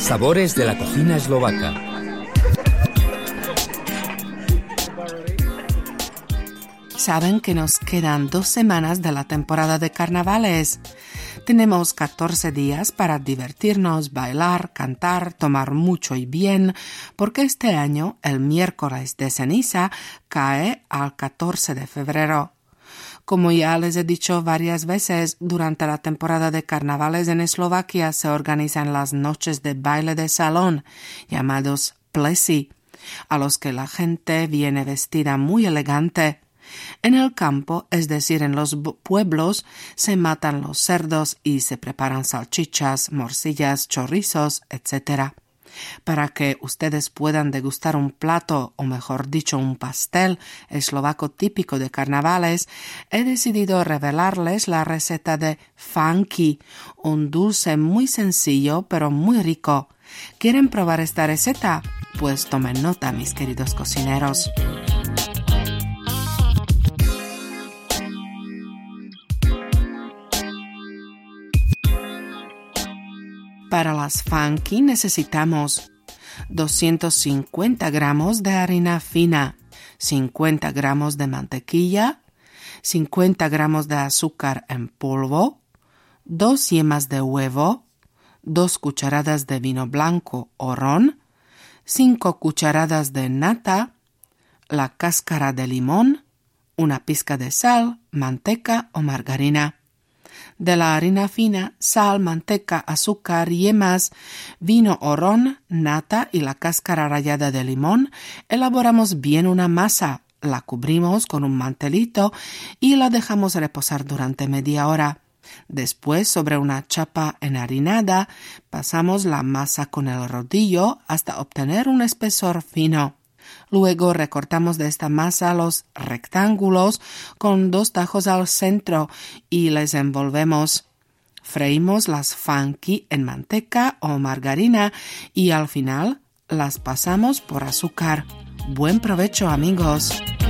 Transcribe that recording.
Sabores de la cocina eslovaca. Saben que nos quedan 2 semanas de la temporada de carnavales. Tenemos 14 días para divertirnos, bailar, cantar, tomar mucho y bien, porque este año el miércoles de ceniza cae al 14 de febrero. Como ya les he dicho varias veces, durante la temporada de carnavales en Eslovaquia se organizan las noches de baile de salón, llamados plesi, a los que la gente viene vestida muy elegante. En el campo, es decir, en los pueblos, se matan los cerdos y se preparan salchichas, morcillas, chorizos, etc. Para que ustedes puedan degustar un plato, o mejor dicho, un pastel eslovaco típico de carnavales, he decidido revelarles la receta de fanki, un dulce muy sencillo pero muy rico. ¿Quieren probar esta receta? Pues tomen nota, mis queridos cocineros. Para las fanki necesitamos 250 gramos de harina fina, 50 gramos de mantequilla, 50 gramos de azúcar en polvo, 2 yemas de huevo, 2 cucharadas de vino blanco o ron, 5 cucharadas de nata, la cáscara de limón, una pizca de sal, manteca o margarina. De la harina fina, sal, manteca, azúcar, yemas, vino o ron, nata y la cáscara rallada de limón, elaboramos bien una masa, la cubrimos con un mantelito y la dejamos reposar durante media hora. Después, sobre una chapa enharinada, pasamos la masa con el rodillo hasta obtener un espesor fino. Luego recortamos de esta masa los rectángulos con 2 tajos al centro y les envolvemos. Freímos las fanki en manteca o margarina y al final las pasamos por azúcar. ¡Buen provecho, amigos!